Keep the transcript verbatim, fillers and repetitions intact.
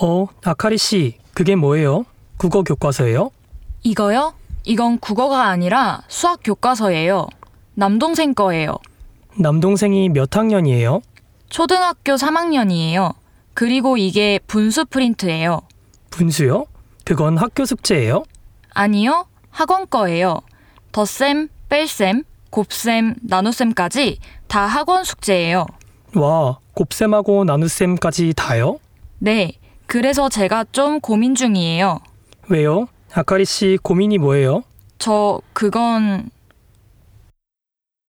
어, 아카리 씨, 그게 뭐예요? 국어 교과서예요? 이거요? 이건 국어가 아니라 수학 교과서예요. 남동생 거예요. 남동생이 몇 학년이에요? 초등학교 삼 학년이에요. 그리고 이게 분수 프린트예요. 분수요? 그건 학교 숙제예요? 아니요, 학원 거예요. 덧셈, 뺄셈, 곱셈, 나눗셈까지 다 학원 숙제예요. 와, 곱셈하고 나눗셈까지 다요? 네, 그래서 제가 좀 고민 중이에요. 왜요? 아카리 씨 고민이 뭐예요? 저 그건